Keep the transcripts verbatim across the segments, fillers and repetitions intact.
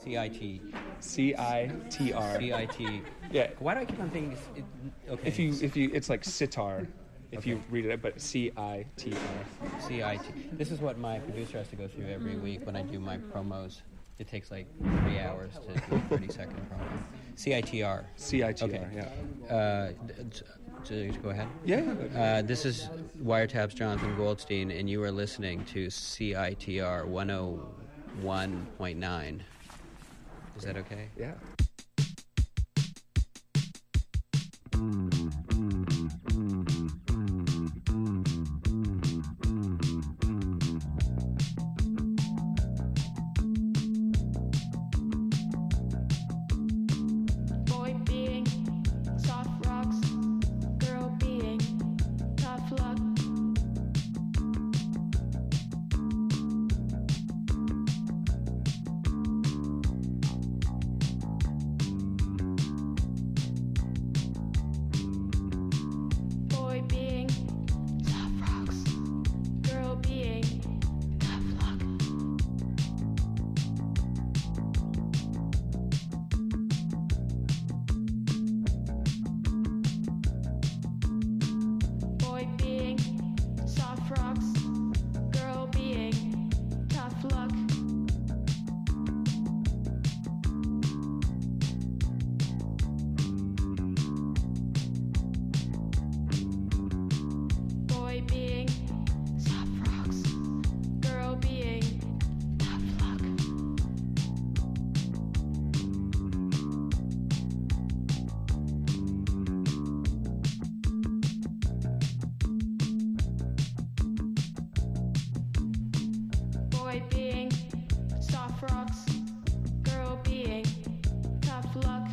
C I T. C I T R. C I T. Yeah. Why do I keep on thinking? It's, it, okay. If you if you it's like sitar, if Okay. you read it, but C I T R. C I T. This is what my producer has to go through every week when I do my promos. It takes like three hours to do a thirty second promo. C I T R. C I T R. Okay. Yeah. Uh, d- d- to go ahead. Yeah. Uh, this is Wiretap's Jonathan Goldstein, and you are listening to C I T R one oh one point nine. Is that okay? Yeah. Boy being soft rocks, girl being tough luck. Boy being soft rocks, girl being tough luck. Boy being soft rocks, girl being tough luck. Boy being soft rocks, girl being tough luck. Boy being soft rocks, girl being tough luck.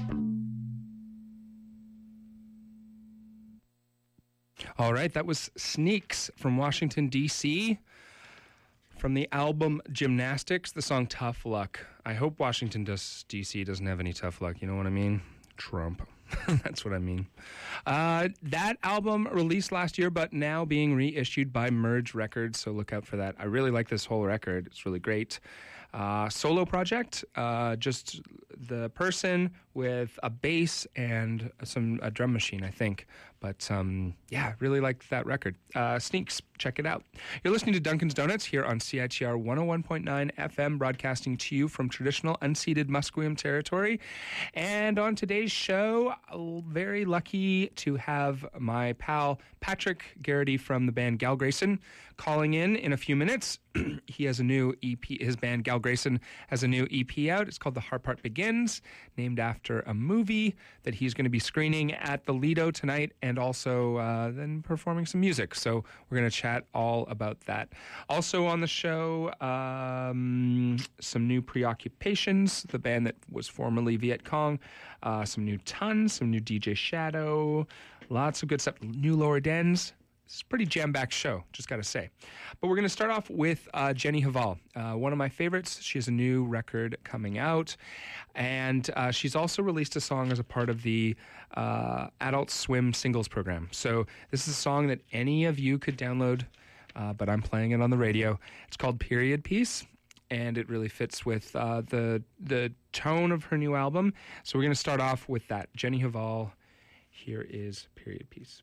All right, that was Sneaks from Washington, D C From the album Gymnastics, the song Tough Luck. I hope Washington, D C doesn't have any tough luck, you know what I mean? Trump. That's what I mean. Uh, that album released last year, but now being reissued by Merge Records, so look out for that. I really like this whole record. It's really great. Uh, solo project, uh, just the person with a bass and some a drum machine, I think. But um, yeah, really like that record. Uh, Sneaks, check it out. You're listening to Duncan's Donuts here on C I T R one oh one point nine F M, broadcasting to you from traditional unceded Musqueam territory. And on today's show, very lucky to have my pal Patrick Garrity from the band Gal Grayson calling in in a few minutes. He has a new E P. His band Gal Grayson has a new E P out. It's called The Hard Part Begins, named after a movie that he's going to be screening at the Lido tonight, and also uh, then performing some music. So we're going to chat all about that. Also on the show, um, some new Preoccupations, the band that was formerly Viet Cong, uh, some new Tons, some new D J Shadow, lots of good stuff. New Lower Dens. It's a pretty jam-packed show, just got to say. But we're going to start off with uh, Jenny Hval, uh, one of my favorites. She has a new record coming out, and uh, she's also released a song as a part of the uh, Adult Swim singles program. So this is a song that any of you could download, uh, but I'm playing it on the radio. It's called Period Piece, and it really fits with uh, the the tone of her new album. So we're going to start off with that. Jenny Hval, here is Period Piece.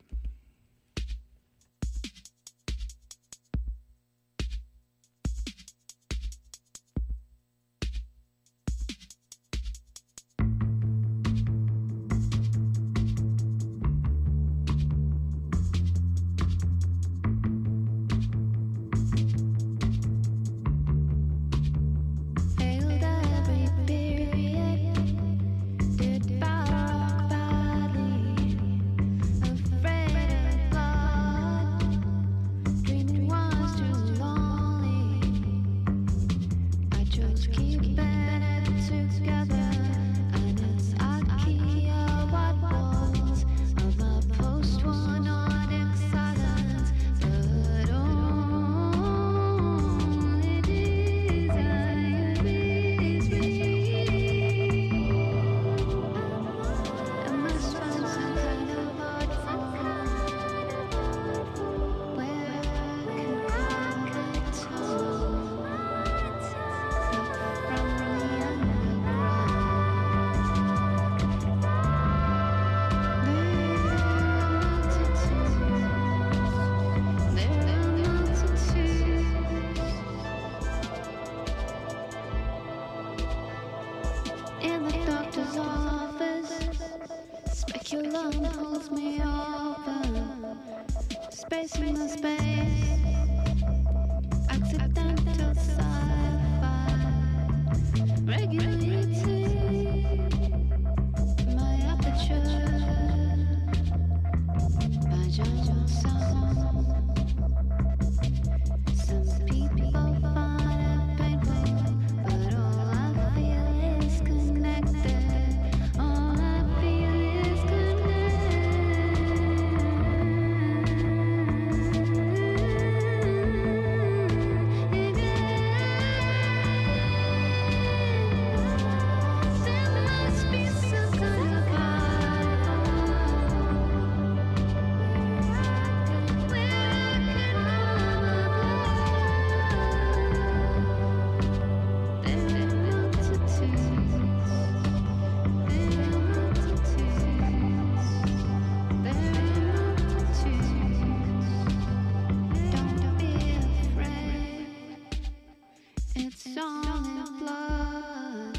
Failed every period, did rock badly, afraid of blood, dreaming was too lonely. I chose keeping it together, and it's IKEA white walls of a post-war Nordic silence, but only desire is free. I must find some kind of art form where I can control from the underground. It's all in blood.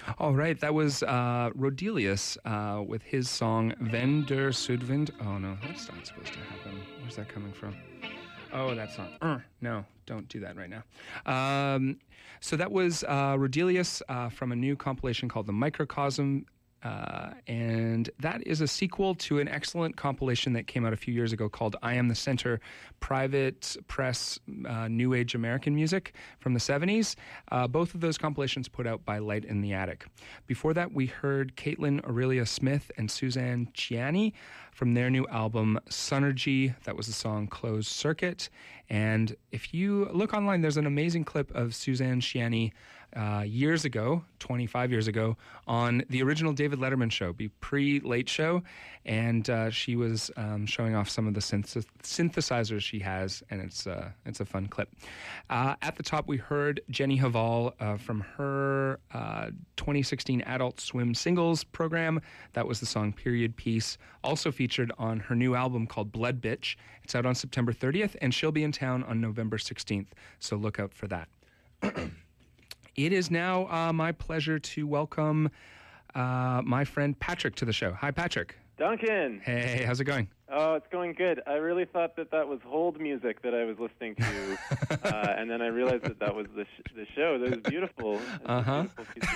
All right, that was uh, Rodelius uh, with his song Wenn der Südwind. Oh no, that's not supposed to happen. Where's that coming from? Oh, that's not. Uh, no, don't do that right now. Um, so that was uh, Rodelius uh, from a new compilation called The Microcosm. Uh, and that is a sequel to an excellent compilation that came out a few years ago called I Am the Center, Private Press uh, New Age American Music from the seventies. Uh, both of those compilations put out by Light in the Attic. Before that, we heard Caitlin Aurelia Smith and Suzanne Ciani from their new album, Sonergy. That was the song Closed Circuit. And if you look online, there's an amazing clip of Suzanne Ciani uh, years ago, twenty-five years ago, on the original David Letterman show, be pre-Late Show. And uh, she was um, showing off some of the synth- synthesizers she has, and it's, uh, it's a fun clip. Uh, at the top, we heard Jenny Haval uh, from her uh, twenty sixteen Adult Swim singles program. That was the song Period Piece, also featured on her new album called Blood Bitch. It's out on September thirtieth, and she'll be in town on November sixteenth, so look out for that. It is now uh, my pleasure to welcome uh, my friend Patrick to the show. Hi, Patrick. Duncan! Hey, how's it going? Oh, it's going good. I really thought that that was hold music that I was listening to, uh, and then I realized that that was the sh- the show. That was beautiful. Uh huh.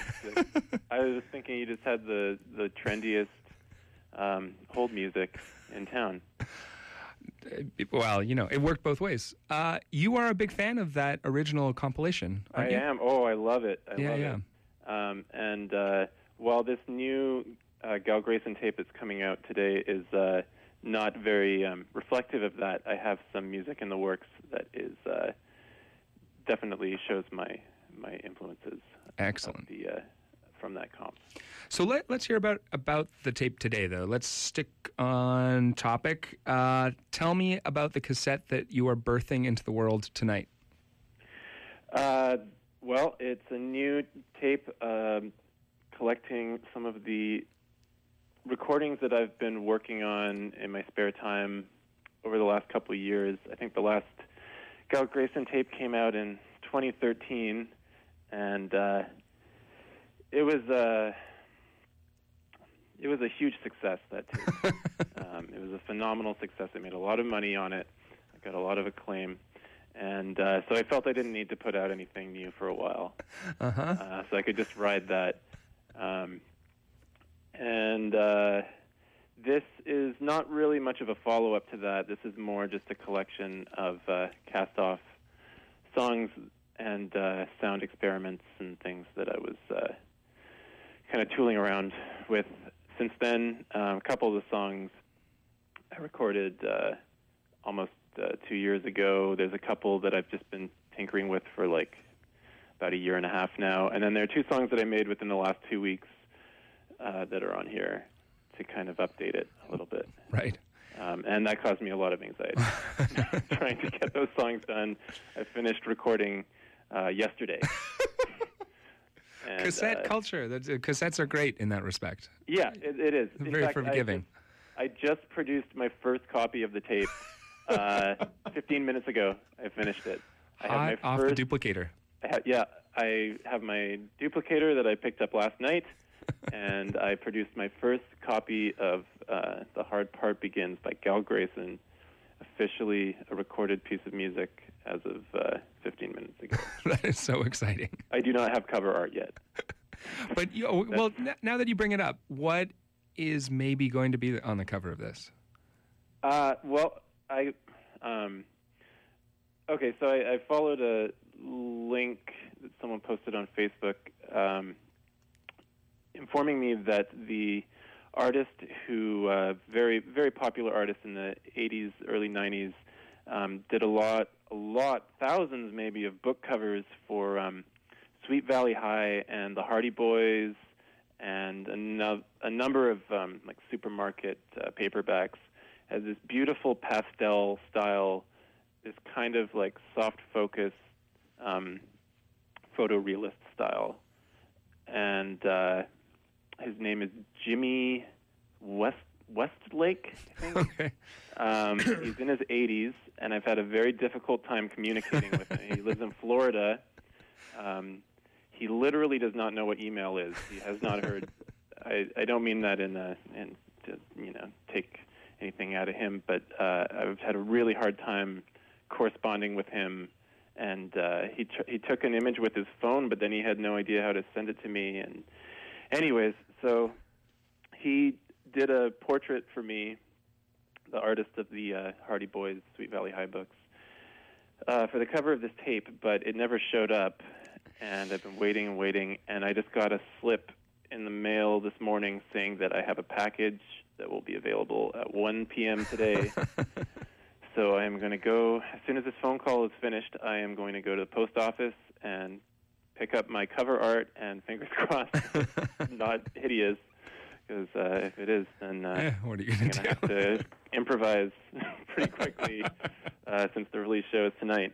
I was just thinking you just had the, the trendiest um, hold music in town. Well, you know, it worked both ways. Uh, you are a big fan of that original compilation, aren't I you? am. Oh, I love it. I Yeah, love yeah. it. Um, and uh, while this new uh, Gal Grayson tape that's coming out today is uh, not very um, reflective of that, I have some music in the works that is uh, definitely shows my my influences. Excellent. Of the, uh, from that comp. So let, let's hear about, about the tape today, though. Let's stick on topic. Uh, tell me about the cassette that you are birthing into the world tonight. Uh, well, it's a new tape um, collecting some of the recordings that I've been working on in my spare time over the last couple of years. I think the last Gal Grayson tape came out in twenty thirteen, and uh, it was uh, it was a huge success, that tape. um, it was a phenomenal success. I made a lot of money on it. I got a lot of acclaim. And uh, so I felt I didn't need to put out anything new for a while. Uh-huh. Uh, so I could just ride that. Um, and uh, this is not really much of a follow-up to that. This is more just a collection of uh, cast-off songs and uh, sound experiments and things that I was uh, kind of tooling around with. Since then, um, a couple of the songs I recorded uh, almost uh, two years ago. There's a couple that I've just been tinkering with for like about a year and a half now. And then there are two songs that I made within the last two weeks uh, that are on here to kind of update it a little bit. Right. Um, and that caused me a lot of anxiety, trying to get those songs done. I finished recording uh, yesterday. And, Cassette uh, culture. That's, uh, cassettes are great in that respect. Yeah, it, it is. In Very fact, forgiving. I just, I just produced my first copy of the tape uh, fifteen minutes ago. I finished it. I Hot have my off first, the duplicator. I ha- yeah, I have my duplicator that I picked up last night, and I produced my first copy of uh, The Hard Part Begins by Gal Grayson, officially a recorded piece of music as of uh, fifteen minutes ago. That is so exciting. I do not have cover art yet. But, you know, well, n- now that you bring it up, what is maybe going to be on the cover of this? Uh, well, I, um, okay, so I, I followed a link that someone posted on Facebook um, informing me that the artist who, uh, very, very popular artist in the eighties, early nineties, um, did a lot, a lot, thousands maybe of book covers for um, Sweet Valley High and the Hardy Boys and a, no- a number of um, like supermarket uh, paperbacks. Has this beautiful pastel style, this kind of like soft focus, um, photorealist style. And uh, his name is Jimmy West Westlake, I think. Okay. Um, he's in his eighties, and I've had a very difficult time communicating with him. He lives in Florida. Um, he literally does not know what email is. He has not heard. I, I don't mean that in a, in to you know take anything out of him, but uh, I've had a really hard time corresponding with him. And uh, he tr- he took an image with his phone, but then he had no idea how to send it to me. And anyways, so he did a portrait for me, the artist of the uh, Hardy Boys Sweet Valley High books, uh, for the cover of this tape, but it never showed up. And I've been waiting and waiting, and I just got a slip in the mail this morning saying that I have a package that will be available at one p.m. today. So I am going to go, as soon as this phone call is finished, I am going to go to the post office and pick up my cover art, and fingers crossed it's not hideous, because uh, if it is, then uh, Eh, what are you going I'm going to have to improvise pretty quickly uh, since the release show is tonight.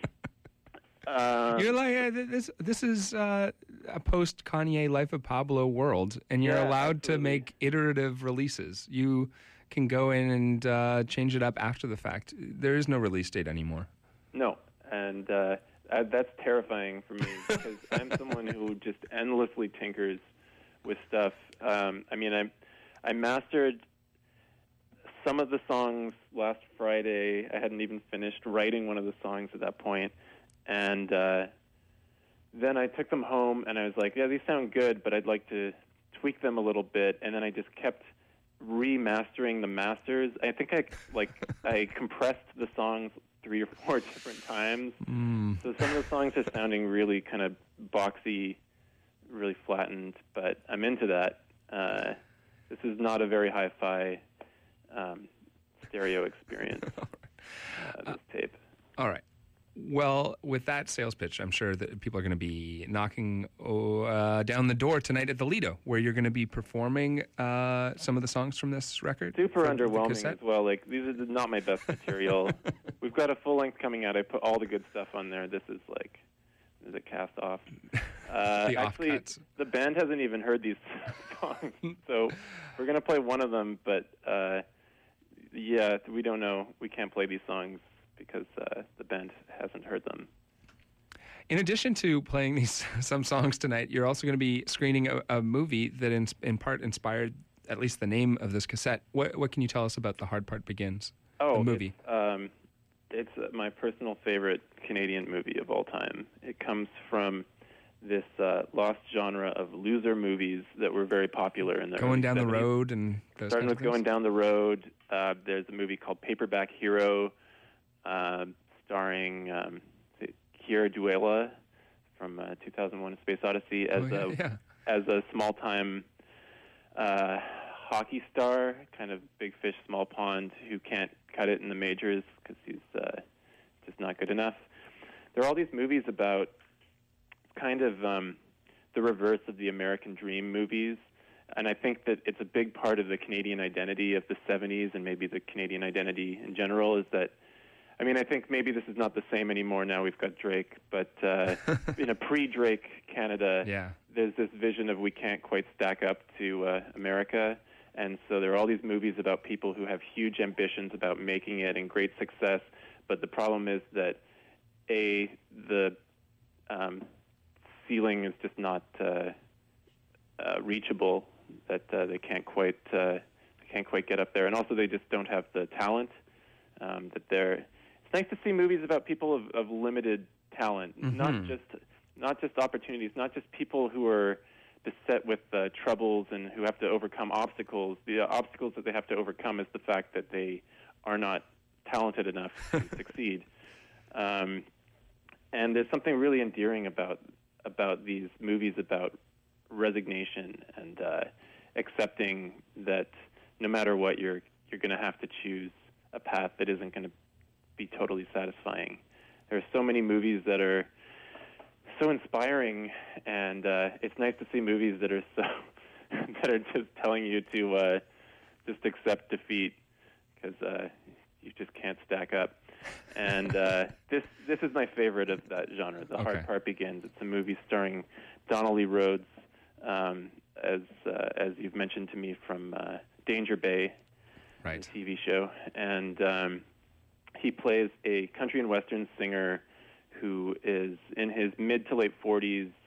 Um, You're like uh, th- this. This is uh, a post Kanye Life of Pablo world, and you're Yeah, allowed to absolutely. make iterative releases. You can go in and uh, change it up after the fact. There is no release date anymore. No, and uh, uh, that's terrifying for me because I'm someone who just endlessly tinkers with stuff. Um, I mean, I I mastered some of the songs last Friday. I hadn't even finished writing one of the songs at that point, and uh, then I took them home and I was like, yeah, these sound good, but I'd like to tweak them a little bit. And then I just kept remastering the masters. I think I like I compressed the songs three or four different times. Mm. So some of the songs are sounding really kind of boxy, really flattened, but I'm into that. Uh, this is not a very hi-fi um, stereo experience, uh, this tape. All right. Well, with that sales pitch, I'm sure that people are going to be knocking oh, uh, down the door tonight at the Lido, where you're going to be performing uh, some of the songs from this record. Super for the underwhelming cassette. as well. Like, these are not my best material. We've got a full length coming out. I put all the good stuff on there. This is like, this is a cast off. Uh, The actually, offcuts. the band hasn't even heard these songs, so we're gonna play one of them. But uh, yeah, we don't know. We can't play these songs because uh, the band hasn't heard them. In addition to playing these some songs tonight, you're also going to be screening a, a movie that in, in part inspired at least the name of this cassette. What, what can you tell us about The Hard Part Begins? Oh, the movie. It's, um, it's uh, my personal favorite Canadian movie of all time. It comes from this uh, lost genre of loser movies that were very popular in the Going early down the seventies. road and those Starting kinds with of Going things? Down the Road, uh, there's a movie called Paperback Hero, uh, starring um, is it Keira Duella from uh, two thousand one: A Space Odyssey as Oh, yeah, a yeah. as a small-time uh, hockey star, kind of big fish, small pond, who can't cut it in the majors because he's uh, just not good enough. There are all these movies about kind of um, the reverse of the American Dream movies, and I think that it's a big part of the Canadian identity of the seventies and maybe the Canadian identity in general is that, I mean, I think maybe this is not the same anymore now we've got Drake, but uh, in a pre-Drake Canada, Yeah. there's this vision of we can't quite stack up to uh, America, and so there are all these movies about people who have huge ambitions about making it and great success, but the problem is that, A, the um, ceiling is just not uh, uh, reachable, that uh, they can't quite uh, they can't quite get up there, and also they just don't have the talent um, that they're. It's nice to see movies about people of, of limited talent, Mhm. not just not just opportunities, not just people who are beset with uh, troubles and who have to overcome obstacles. The uh, obstacles that they have to overcome is the fact that they are not talented enough to succeed. Um, and there's something really endearing about about these movies about resignation and uh, accepting that no matter what, you're you're going to have to choose a path that isn't going to be totally satisfying. There are so many movies that are so inspiring, and uh, it's nice to see movies that are so that are just telling you to uh, just accept defeat because uh, you just can't stack up. And uh, this this is my favorite of that genre. The Okay. Hard Part Begins. It's a movie starring Donnelly Rhodes, um, as uh, as you've mentioned to me from uh, Danger Bay, Right. the T V show, and um, he plays a country and western singer who is in his mid to late forties,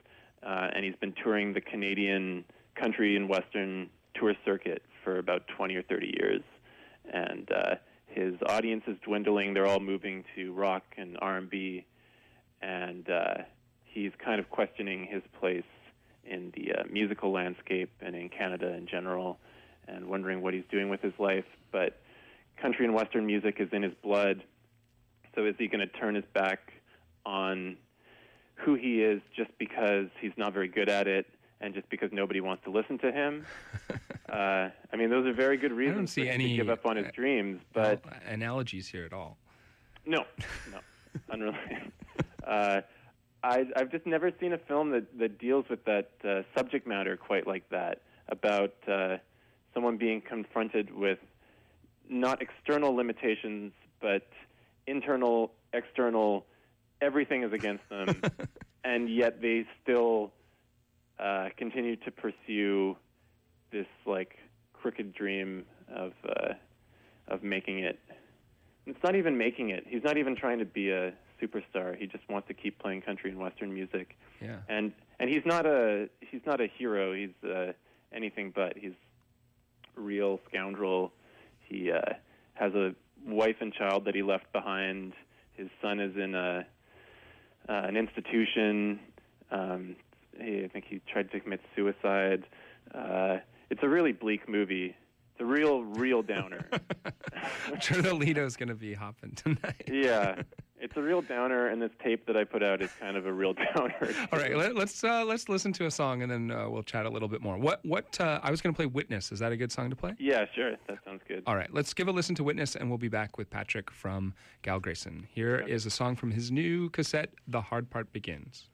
uh, and he's been touring the Canadian country and western tour circuit for about twenty or thirty years. And uh, his audience is dwindling. They're all moving to rock and R and B, and uh, he's kind of questioning his place in the uh, musical landscape and in Canada in general, and wondering what he's doing with his life. But country and western music is in his blood, so is he going to turn his back on who he is just because he's not very good at it, and just because nobody wants to listen to him? uh, I mean, those are very good reasons for him any, to give up on his uh, dreams, but... no analogies here at all. No, no, unrelated. uh, I, I've just never seen a film that, that deals with that uh, subject matter quite like that, about uh, someone being confronted with not external limitations, but internal, external, everything is against them, and yet they still uh, continue to pursue this, like, crooked dream of uh, of making it. It's not even making it. He's not even trying to be a superstar. He just wants to keep playing country and western music. Yeah. And and he's not a he's not a hero. He's uh, anything but. He's a real scoundrel. He uh, has a wife and child that he left behind. His son is in a uh, an institution. Um, he, I think he tried to commit suicide. Uh, it's a really bleak movie. It's a real, real downer. I'm sure the Lido's going to be hopping tonight. Yeah, it's a real downer, and this tape that I put out is kind of a real downer. All right, let, let's uh, let's listen to a song, and then uh, we'll chat a little bit more. What what uh, I was going to play Witness. Is that a good song to play? Yeah, sure. That sounds good. All right, let's give a listen to Witness, and we'll be back with Patrick from Gal Grayson. Here Okay. is a song from his new cassette, The Hard Part Begins.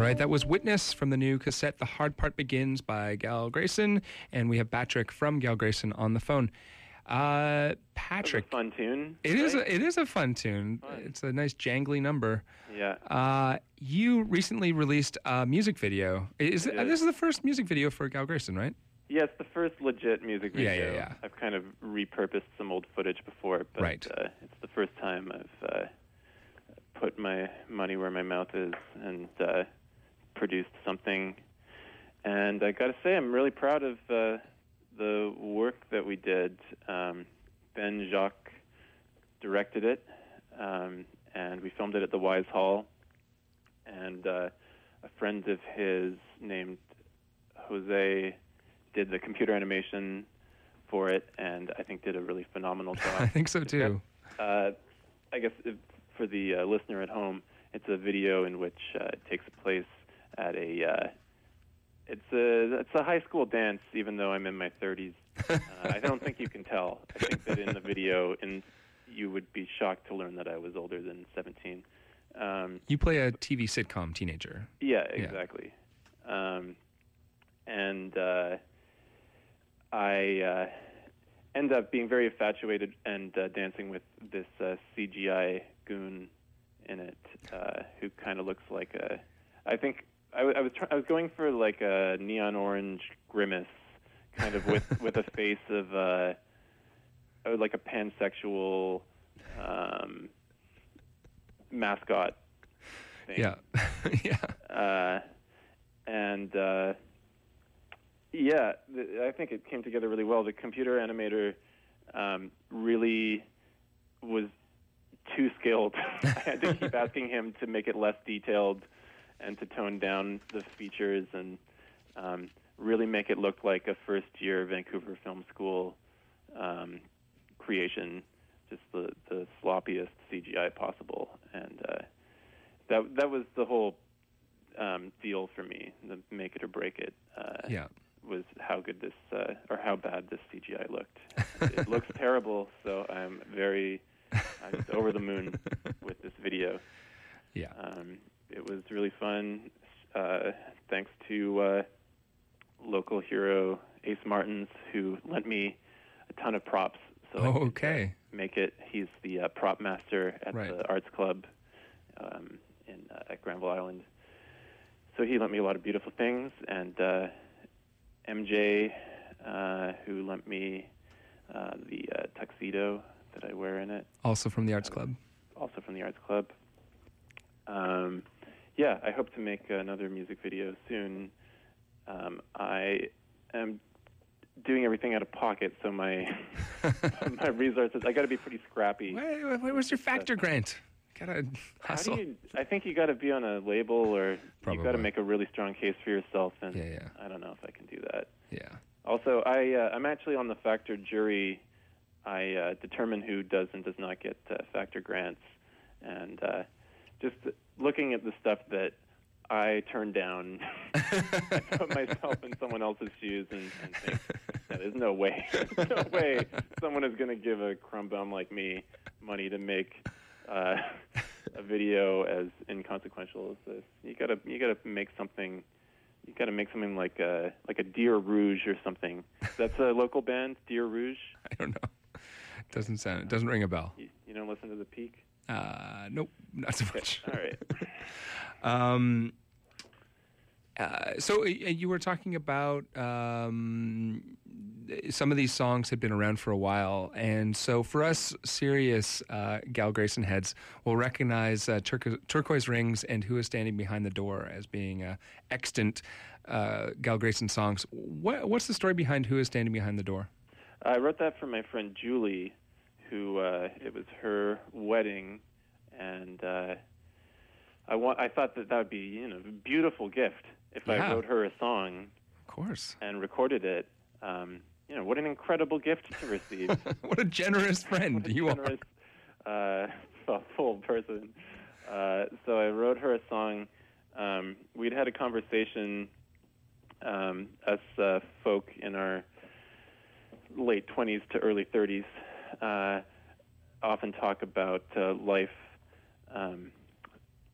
right, that was Witness from the new cassette The Hard Part Begins by Gal Grayson, and we have Patrick from Gal Grayson on the phone. Uh, Patrick, fun tune. It right? is. A, it is a fun tune. Fun. It's a nice jangly number. Yeah. Uh, you recently released a music video. Is it, did. this is the first music video for Gal Grayson, right? Yeah, it's the first legit music video. Yeah, yeah, yeah. I've kind of repurposed some old footage before, but Right. uh, it's the first time I've uh, put my money where my mouth is and uh, produced something. And I got to say, I'm really proud of uh, the work that we did. Um, Ben Jacques directed it, um, and we filmed it at the Wise Hall. And uh, a friend of his named Jose did the computer animation for it, and I think did a really phenomenal job. I think so too. Uh, I guess if, for the uh, listener at home, it's a video in which uh, it takes place at a uh, it's a it's a high school dance. Even though I'm in my thirties, uh, I don't think you can tell. I think that in the video, and you would be shocked to learn that I was older than seventeen. Um, You play a T V sitcom teenager. yeah, exactly. Yeah. Um, and uh, I uh, end up being very infatuated and uh, dancing with this uh, C G I goon in it, uh, who kind of looks like a. I think I, w- I was try- I was going for like a neon orange Grimace, kind of with with a face of uh, oh, like a pansexual um, mascot thing. Yeah, yeah. Uh, and uh, yeah, th- I think it came together really well. The computer animator um, really was too skilled. I had to keep asking him to make it less detailed and to tone down the features and um, really make it look like a first-year Vancouver Film School um, creation, just the, the sloppiest C G I possible. And uh, that that was the whole um, deal for me, the make it or break it. Uh, Yeah. Was how good this uh, or how bad this C G I looked. It looks terrible, so I'm very I'm just over the moon with this video. Yeah. Um, it was really fun. Uh, thanks to uh, local hero Ace Martins, who lent me a ton of props. So Oh, I could, uh, okay. make it. He's the uh, prop master at Right. the Arts Club um, in uh, at Granville Island. So he lent me a lot of beautiful things, and uh, M J, uh, who lent me uh, the uh, tuxedo that I wear in it, Also from the Arts Club. also from the Arts Club. Um, yeah, I hope to make another music video soon. Um, I am doing everything out of pocket, so my my resources, I got to be pretty scrappy. Where, where was your factor grant? Gotta How hustle. do you, I think you got to be on a label, or you got to Probably. make a really strong case for yourself, and Yeah, yeah. I don't know if I can do that. Yeah. Also, I, uh, I'm actually on the Factor jury. I uh, determine who does and does not get uh, Factor grants. And uh, just looking at the stuff that I turn down, I put myself in someone else's shoes and, and think, yeah, there's no way, there's no way someone is going to give a crumb bum like me money to make uh, a video as inconsequential as this. You gotta, you gotta make something. You got to make something like a like a Deer Rouge or something. That's a local band, Deer Rouge. I don't know. Doesn't sound. It doesn't ring a bell. You, you don't listen to the Peak? Uh, nope, not so much. All right. Um, uh, so uh, you were talking about um, some of these songs had been around for a while, and so for us serious uh, Gal Grayson heads, we'll recognize uh, Turco- Turquoise Rings and Who Is Standing Behind the Door as being uh, extant uh, Gal Grayson songs. What, what's the story behind Who Is Standing Behind the Door? I wrote that for my friend Julie, who uh, it was her wedding, and uh, I want. I thought that that would be, you know, a beautiful gift if Yeah. I wrote her a song Of course. and recorded it. Um, you know, what an incredible gift to receive. What a generous friend What a you generous, uh, thoughtful person. Uh, so I wrote her a song. Um, we'd had a conversation, um, us uh, folk in our late twenties to early thirties, uh, often talk about uh, life um,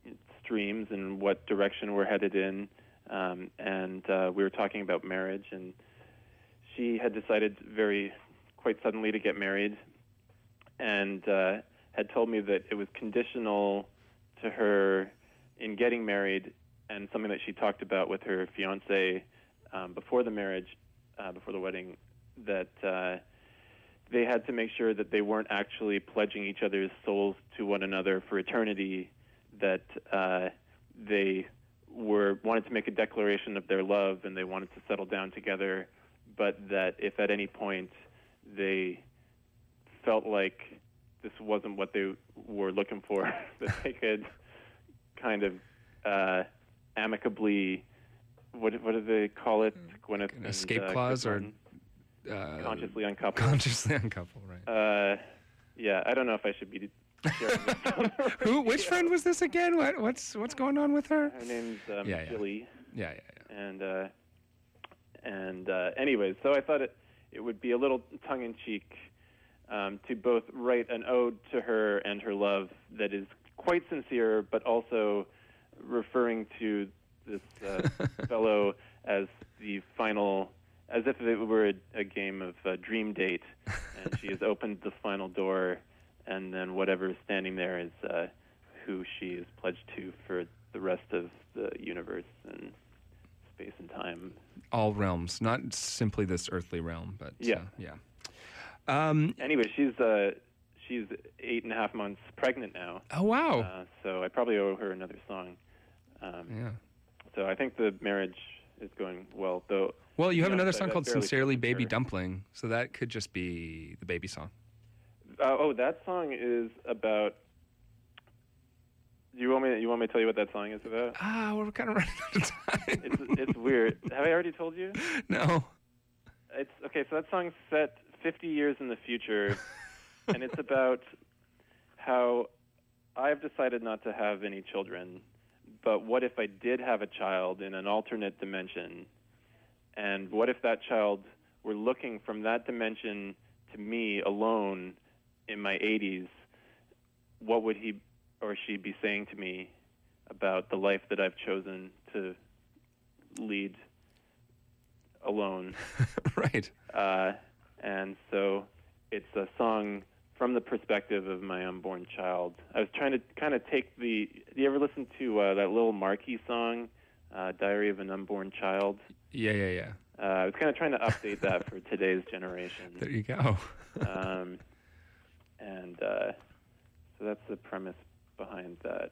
streams and what direction we're headed in. Um, and uh, we were talking about marriage, and she had decided very quite suddenly to get married, and uh, had told me that it was conditional to her in getting married, and something that she talked about with her fiance um, before the marriage, uh, before the wedding, that uh, they had to make sure that they weren't actually pledging each other's souls to one another for eternity, that uh, they were wanted to make a declaration of their love and they wanted to settle down together, but that if at any point they felt like this wasn't what they were looking for, that they could kind of uh, amicably, what what do they call it? Gwyneth An and, escape uh, clause or Griswold, uh, consciously uncoupled. consciously uncouple, right? Uh, yeah, I don't know if I should be sharing this on the Who? Which radio. friend was this again? What? What's what's going on with her? Her name's um, Yeah, yeah. Jilly. Yeah, yeah, yeah. And uh, and uh, anyways, so I thought it it would be a little tongue in cheek um, to both write an ode to her and her love that is quite sincere, but also referring to this uh, fellow as the final, as if it were a, a game of uh, dream date, and she has opened the final door, and then whatever is standing there is uh, who she is pledged to for the rest of the universe and space and time. All realms, not simply this earthly realm, but Yeah. uh, yeah. Um, Anyway, she's uh, she's eight and a half months pregnant now. oh wow. Uh, so I probably owe her another song. Um, yeah. So I think the marriage is going well, though. Well, you have No, another I- song I called barely "Sincerely spoke to Baby her. Dumpling," so that could just be the baby song. Uh, oh, that song is about. Do you want me? You want me to tell you what that song is about? Ah, we're kind of running out of time. It's it's weird. Have I already told you? No. It's okay. So that song's set fifty years in the future, and it's about how I've decided not to have any children. But what if I did have a child in an alternate dimension? And what if that child were looking from that dimension to me alone in my eighties? What would he or she be saying to me about the life that I've chosen to lead alone? Right. Uh, and so it's a song from the perspective of my unborn child. I was trying to kind of take the... Do you ever listen to uh, that little Marquee song, uh, Diary of an Unborn Child? Yeah, yeah, yeah. Uh, I was kind of trying to update that for today's generation. There you go. Um, and uh, so that's the premise behind that.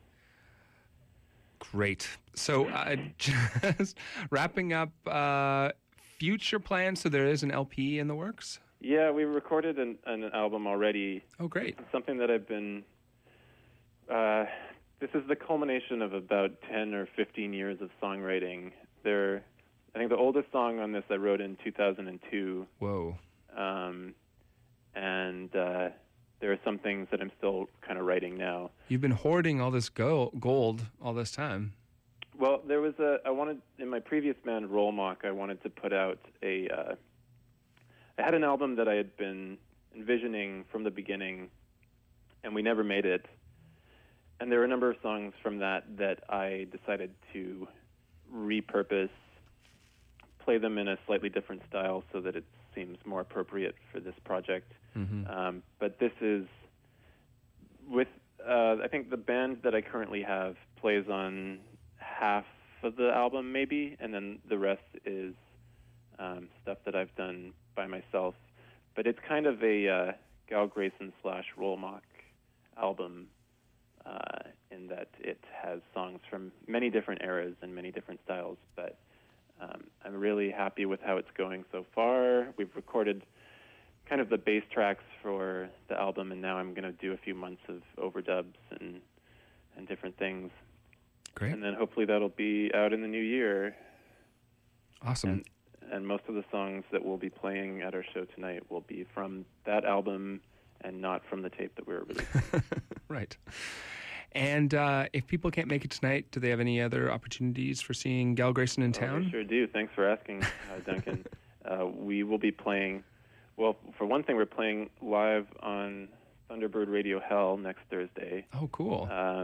Great. So, uh, just wrapping up, uh, future plans. So there is an L P in the works? Yeah, we recorded an, an album already. Oh, great. It's something that I've been... Uh, this is the culmination of about ten or fifteen years of songwriting. There, I think the oldest song on this I wrote in two thousand two. Whoa. Um, and uh, there are some things that I'm still kind of writing now. You've been hoarding all this go- gold all this time. Well, there was a... I wanted... In my previous band, Roll Mock, I wanted to put out a... Uh, I had an album that I had been envisioning from the beginning, and we never made it. And there were a number of songs from that that I decided to repurpose, play them in a slightly different style so that it seems more appropriate for this project. Mm-hmm. Um, but this is with, uh, I think the band that I currently have plays on half of the album maybe, and then the rest is um, stuff that I've done by myself. But it's kind of a uh, Gal Grayson slash Roll Mock album uh, in that it has songs from many different eras and many different styles. But um, I'm really happy with how it's going so far. We've recorded kind of the bass tracks for the album, and now I'm going to do a few months of overdubs and and different things. Great. And then hopefully that'll be out in the new year. Awesome. And, and most of the songs that we'll be playing at our show tonight will be from that album and not from the tape that we were releasing. Right. And uh, if people can't make it tonight, do they have any other opportunities for seeing Gal Grayson in Oh, town? they sure do. Thanks for asking, uh, Duncan. uh, we will be playing, well, for one thing, we're playing live on Thunderbird Radio Hell next Thursday. Oh, cool. Um,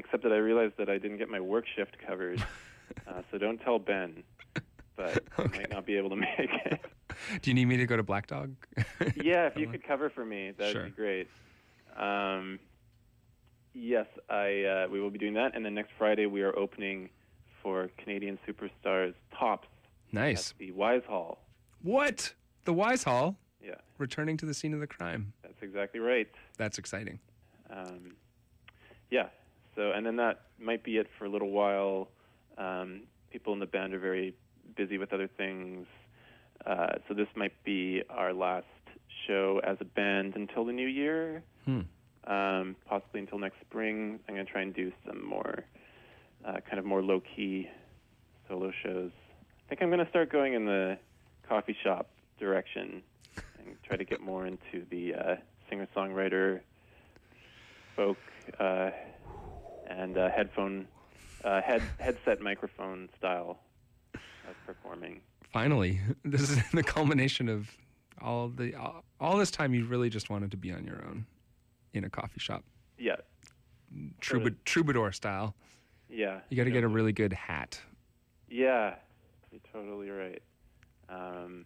except that I realized that I didn't get my work shift covered. uh, so don't tell Ben, but Okay. I might not be able to make it. Do you need me to go to Black Dog? Yeah, if you could cover for me, that would Sure. be great. Um, yes, I uh, we will be doing that, and then next Friday we are opening for Canadian Superstars Tops Nice. at the Wise Hall. What? The Wise Hall? Yeah, Returning to the scene of the crime. that's exactly right. That's exciting. Um, yeah, so and then that might be it for a little while. Um, people in the band are very busy with other things, uh, so this might be our last show as a band until the new year, Hmm. um, possibly until next spring. I'm going to try and do some more uh, kind of more low-key solo shows. I think I'm going to start going in the coffee shop direction and try to get more into the uh, singer-songwriter, folk, uh, and uh, headphone, uh, head headset microphone style of performing. Finally, this is the culmination of all the all, all this time. You really just wanted to be on your own in a coffee shop, Yeah, Trouba- troubadour style. yeah. You got to get a totally. really good hat. Yeah, you're totally right. Um,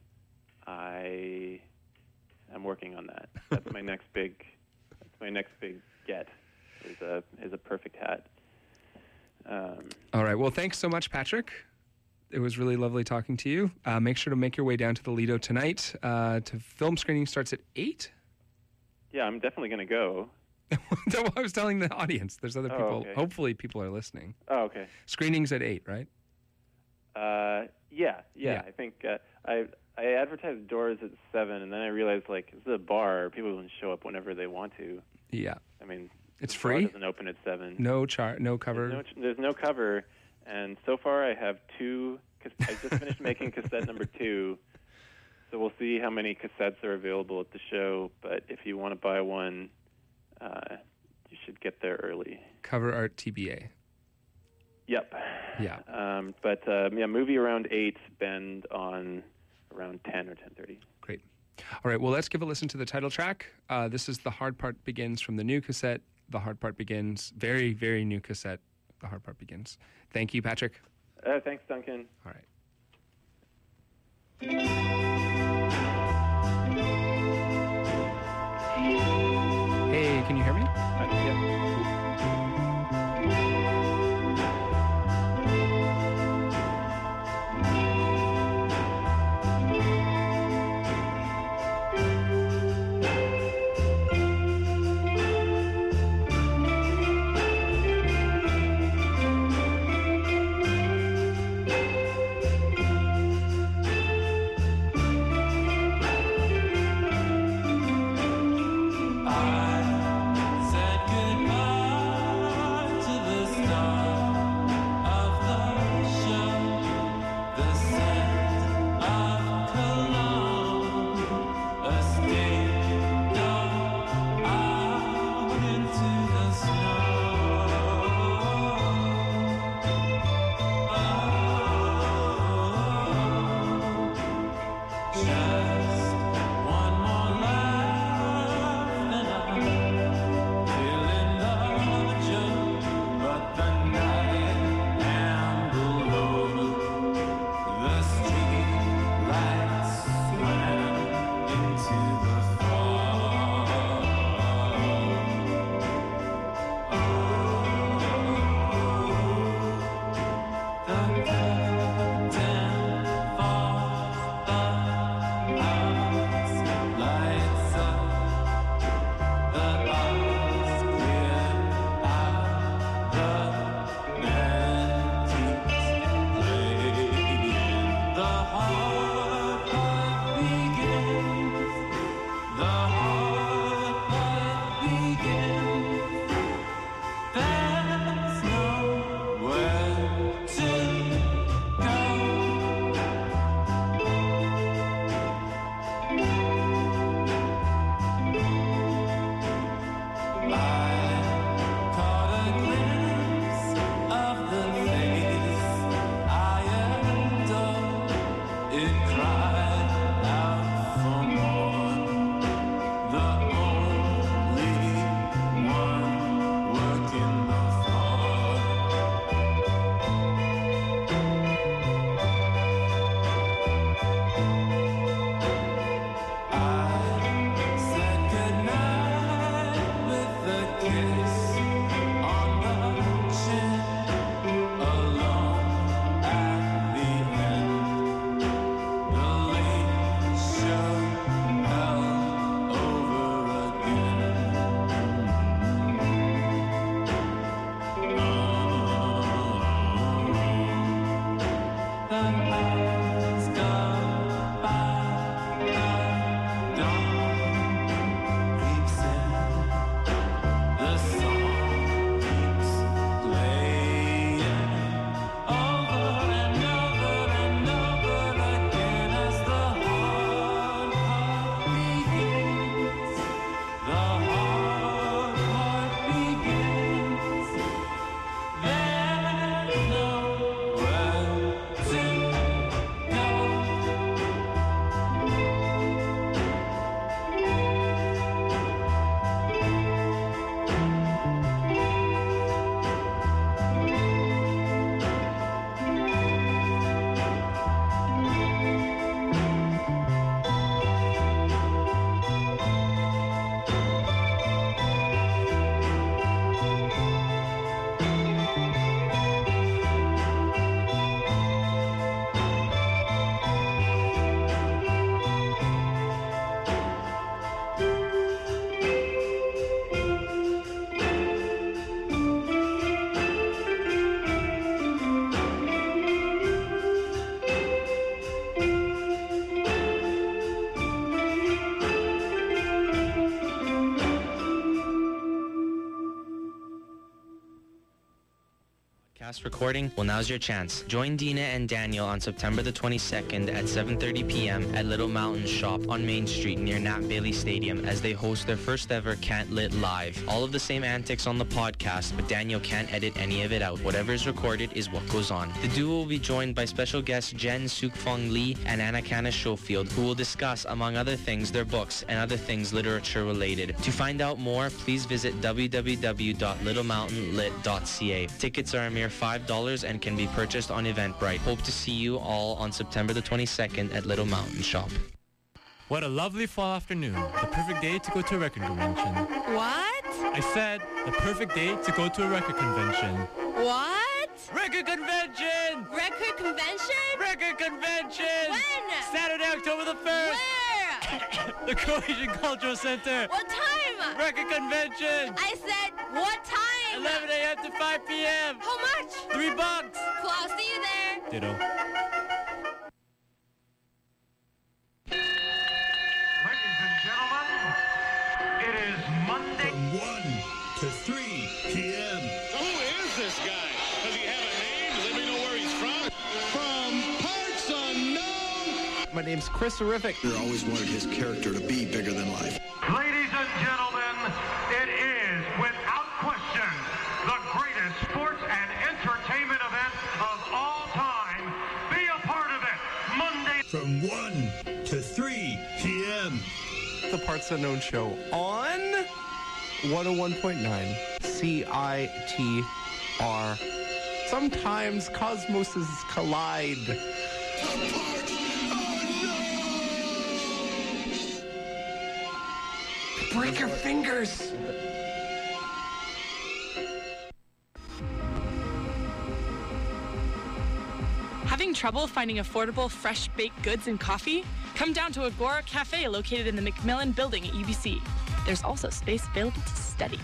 I am working on that. That's my next big. That's my next big get. Is a is a perfect hat. Um, All right. Well, thanks so much, Patrick. It was really lovely talking to you. Uh, make sure to make your way down to the Lido tonight. Uh, to film screening starts at eight. yeah, I'm definitely going to go. That's what I was telling the audience. There's other Oh, people. okay. Hopefully, people are listening. Oh, okay. Screening's at eight, right? Uh, yeah, yeah, Yeah. I think uh, I I advertised doors at seven, and then I realized like this is a bar. People can show up whenever they want to. Yeah. I mean, It's the bar free. doesn't open at seven. No char. No cover. There's no, there's no cover, and so far I have two. cas- I just finished making cassette number two, so we'll see how many cassettes are available at the show. But if you want to buy one, uh, you should get there early. Cover art T B A. Yep. Yeah. Um, but uh, yeah, movie around eight, Bend on around ten or ten thirty. Great. All right. Well, let's give a listen to the title track. Uh, this is The Hard Part Begins from the new cassette. The Hard Part Begins. Very, very new cassette. The Hard Part Begins. Thank you, Patrick. Uh, thanks, Duncan. All right. Hey, can you hear me? Uh, yeah. Thank podcast recording? Well, now's your chance. Join Dina and Daniel on September the twenty-second at seven thirty p.m. at Little Mountain Shop on Main Street near Nat Bailey Stadium as they host their first ever Can't Lit Live. All of the same antics on the podcast, but Daniel can't edit any of it out. Whatever is recorded is what goes on. The duo will be joined by special guests Jen Sukfong Lee and Anna Canna Schofield, who will discuss, among other things, their books and other things literature related. To find out more, please visit w w w dot little mountain lit dot c a. Tickets are a mere five dollars and can be purchased on Eventbrite. Hope to see you all on September the twenty-second at Little Mountain Shop. What a lovely fall afternoon. The perfect day to go to a record convention. What? I said the perfect day to go to a record convention. What? Record convention! Record convention? Record convention! When? Saturday, October the first! Where? The Croatian Cultural Center! What time? Record convention! I said, what time? eleven a.m. to five p.m. How much? Three bucks! Cool, I'll see you there. Ditto. Ladies and gentlemen, it is Monday. From one to three p.m. Who is this guy? Does he have a name? Let me know where he's from. From parts unknown. My name's Chris Horrific. I always wanted his character to be bigger than life. Ladies and gentlemen, it is without question the greatest sports and entertainment event of all time. Be a part of it Monday. From one to three p.m. The Parts Unknown Show on one oh one point nine C I T R. Sometimes cosmoses collide. Break your fingers! Having trouble finding affordable, fresh-baked goods and coffee? Come down to Agora Cafe located in the McMillan Building at U B C. There's also space available to study.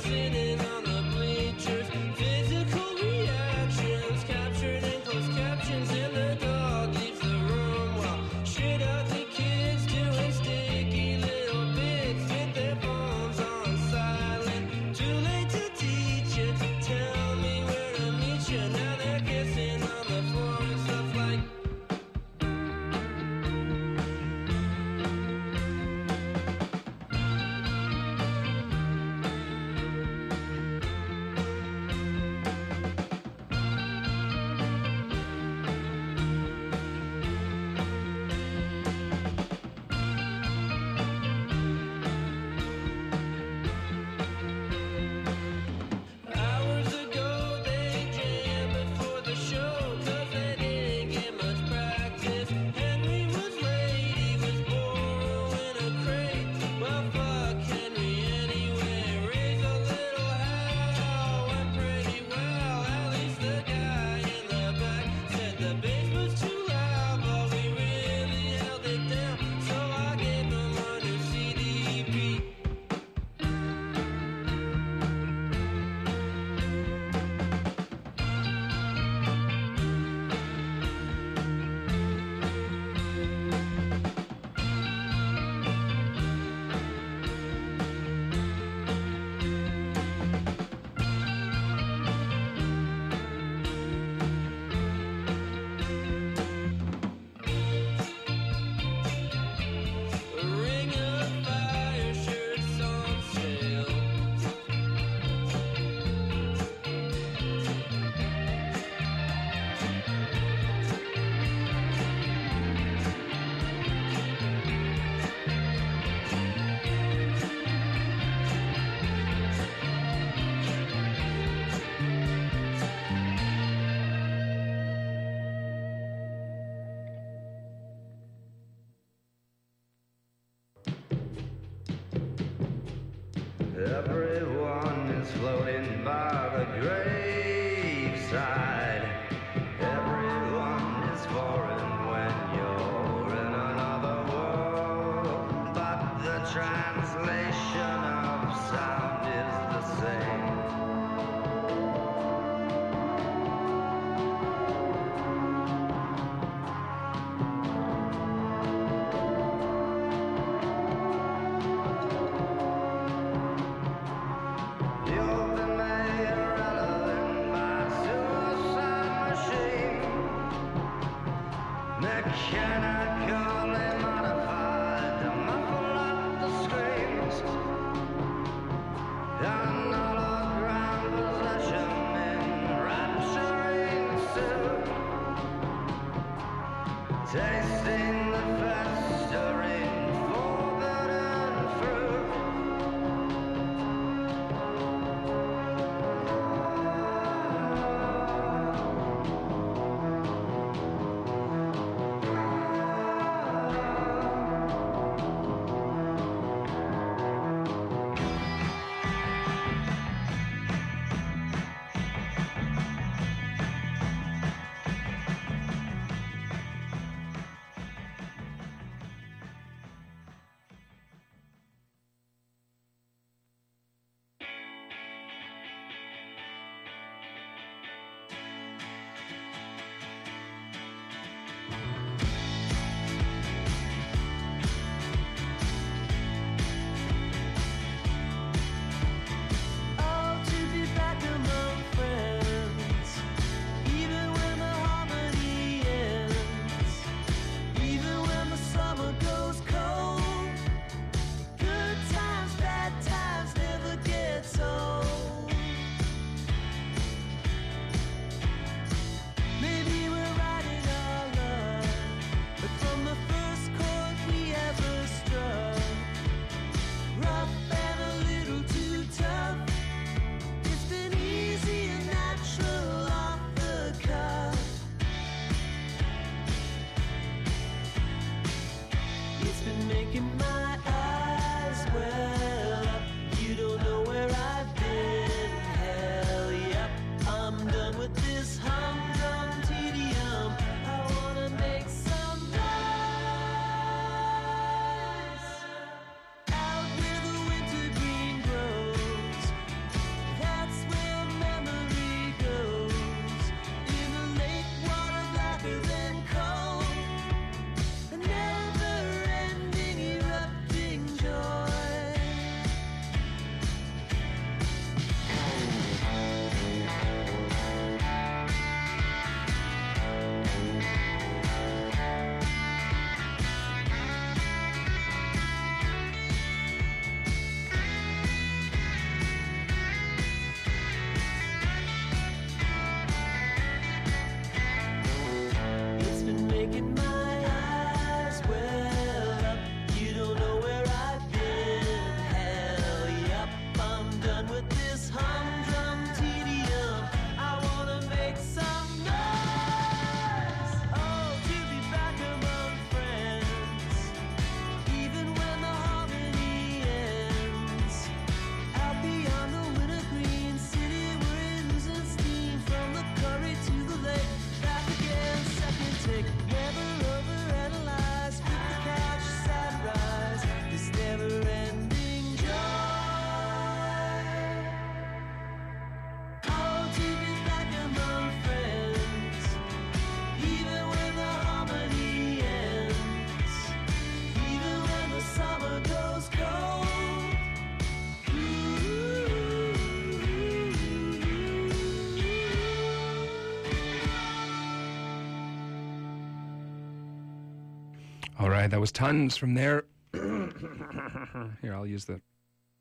Physical reactions captured in closed caption. mechanically modified to muffle up the screams. An hologram possession enrapturing suit, tasting the festering forbidden fruit. Oh, to be back among friends, even when the harmony ends, even when the summer goes cold. Good times, bad times never get old. Maybe we're riding our luck, but from the first chord we ever struck, rough and a little too tough. It's been easy and natural off the cuff. It's been making my eyes well up. You don't know where I've been. Hell, yep, I'm done with this humdrum tedium. I wanna make some noise. Out where the wintergreen grows, that's where memory goes. In a lake water blacker than coal, a never-ending erupting joy. It's been making my eyes well up. You don't know where I've been. Hell, yep, I'm done with this humdrum tedium. I wanna make some noise. Oh, to be back among friends, even when the harmony ends. Out beyond the wintergreen city, we're losing steam from the curry to the lake. Back again, second take, never overanalyze. With the couch side rise, this never-ending joy. Oh, to be back among friends, even when the harmony ends, even when the summer goes cold. All right, that was Tons from there. Here, I'll use the.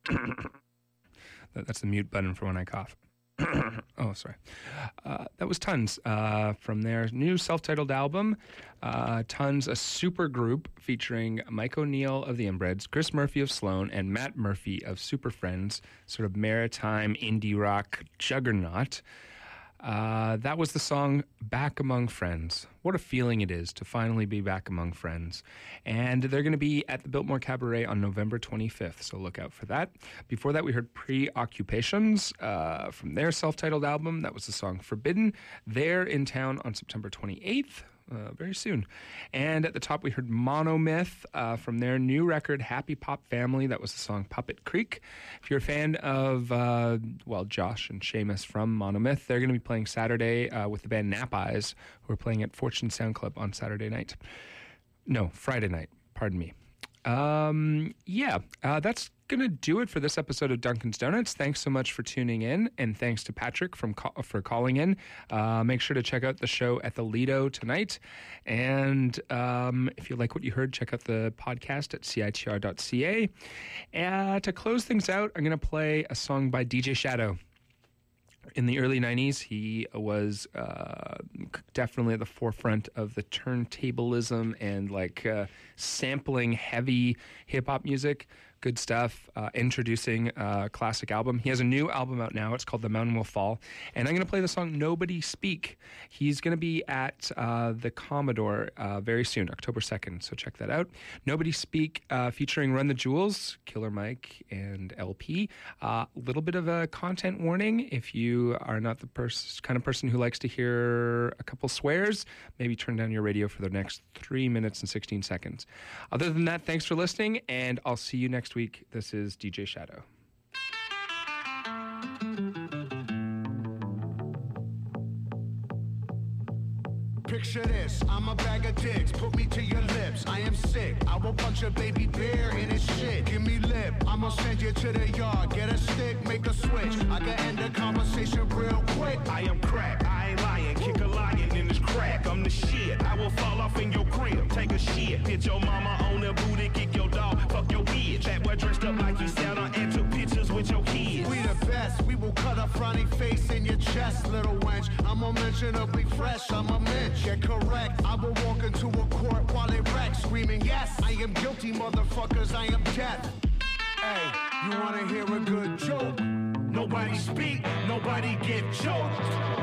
That- That's the mute button for when I cough. Oh, sorry. Uh, that was Tons uh, from their new self-titled album. Uh, Tons, a super group featuring Mike O'Neill of the Inbreds, Chris Murphy of Sloan, and Matt Murphy of Super Friends, sort of maritime indie rock juggernaut. Uh, that was the song Back Among Friends. What a feeling it is to finally be back among friends. And they're going to be at the Biltmore Cabaret on November twenty-fifth, so look out for that. Before that, we heard Preoccupations uh, from their self-titled album. That was the song Forbidden. They're in town on September twenty-eighth. Uh, very soon. And at the top, we heard Monomyth uh, from their new record, Happy Pop Family. That was the song Puppet Creek. If you're a fan of, uh, well, Josh and Seamus from Monomyth, they're going to be playing Saturday uh, with the band Nap Eyes, who are playing at Fortune Sound Club on Saturday night. No, Friday night. Pardon me. Um, yeah, uh, that's going to do it for this episode of Dunkin's Donuts. Thanks so much for tuning in, and thanks to Patrick from ca- for calling in. Uh, make sure to check out the show at the Lido tonight. And um, if you like what you heard, check out the podcast at C I T R dot C A. Uh, to close things out, I'm going to play a song by D J Shadow. In the early nineties, he was uh, definitely at the forefront of the turntablism and like uh, sampling heavy hip-hop music. Good stuff. Uh, introducing a classic album. He has a new album out now. It's called The Mountain Will Fall. And I'm going to play the song Nobody Speak. He's going to be at uh, the Commodore uh, very soon, October second. So check that out. Nobody Speak uh, featuring Run the Jewels, Killer Mike, and L P. A uh, little bit of a content warning. If you are not the pers- kind of person who likes to hear a couple swears, maybe turn down your radio for the next three minutes and sixteen seconds. Other than that, thanks for listening, and I'll see you next week. This is D J Shadow. Picture this, I'm a bag of dicks, put me to your lips, I am sick, I will punch a baby bear in his shit, give me lip, I'ma send you to the yard, get a stick, make a switch, I can end the conversation real quick. I am crack, I ain't lying, kick a lion in his crack, I'm the shit, I will fall off in your crib, take a shit, hit your mama on the booty, kick your dog, fuck your bitch, that boy dressed up like he sat on and took pictures with your kids. We the best, we will cut a frowny face in your chest, little wench, I'm unmentionably fresh, I'm a mensch. Get correct, I will walk into a court while it wrecks, screaming, yes, I am guilty, motherfuckers, I am death. Hey, you wanna hear a good joke? Nobody speak, nobody get choked.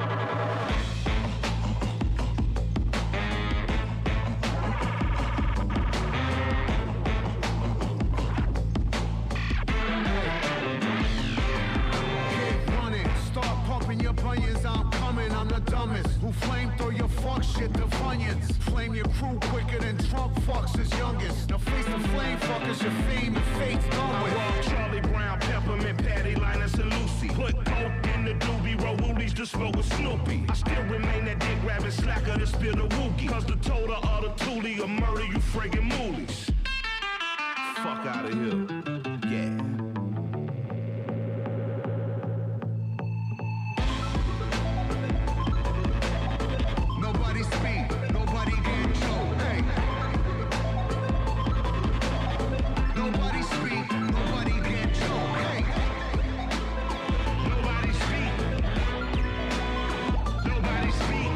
I'm coming, I'm the dumbest who flame through your fuck shit to Funyuns. Flame your crew quicker than Trump fucks his youngest. Now face the flame fuckers, your fame and fate's done with. I walk Charlie Brown, Peppermint, Patty, Linus, and Lucy. Put coke in the doobie, roll woolies to smoke with Snoopy. I still remain that dick grabbing slacker to spill the wookie. Cause the total of the toolie will murder you friggin' moolies. Fuck out of here. Yeah. Nobody speak, nobody get choked. Hey. Nobody speak, nobody get choked. Hey. Nobody speak. Nobody speak.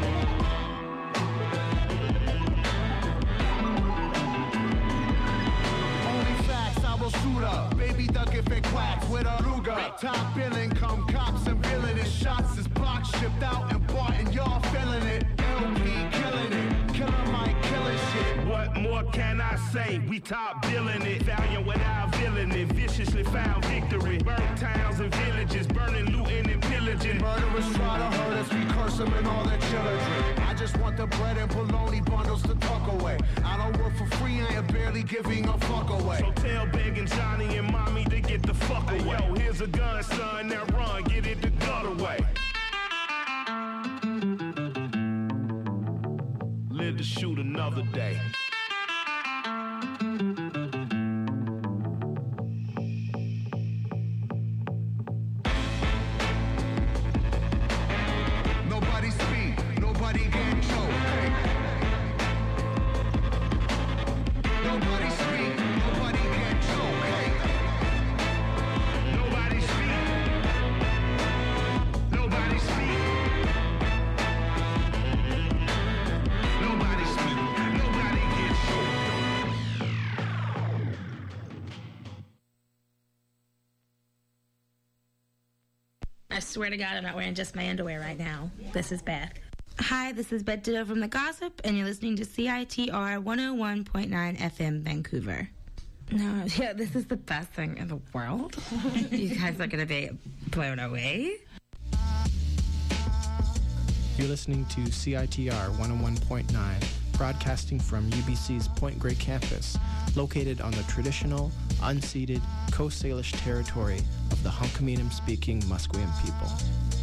Only facts, I will shoot up. Baby duck if it quacks with a Ruger. Top billing, come cops and villainous shots is box shipped out and bought and y'all feeling it. L P killing it, Killer Mike killing shit. What more can I say? We top billing it, valiant without villainy, viciously found victory. Burnt towns and villages, burning, looting, and pillaging. Murderers try to hurt us, we curse them and all their children. I just want the bread and bologna bundles to tuck away. I don't work for free, I am barely giving a fuck away. So tell begging Johnny and mommy to get the fuck away. Hey, yo, here's a gun, son, now run, get it the gut away. Live to shoot another day. Nobody speak, nobody get choked. Hey. Nobody speak, nobody get choked. Hey. Nobody speak. Nobody speak. Nobody speak. Nobody get choked. I swear to God, I'm not wearing just my underwear right now. This is Beth. Hi, this is Beth Ditto from The Gossip, and you're listening to C I T R one oh one point nine F M Vancouver. No, yeah, this is the best thing in the world. You guys are going to be blown away. You're listening to C I T R one oh one point nine, broadcasting from U B C's Point Grey campus, located on the traditional, unceded Coast Salish territory of the Hunkaminam-speaking Musqueam people.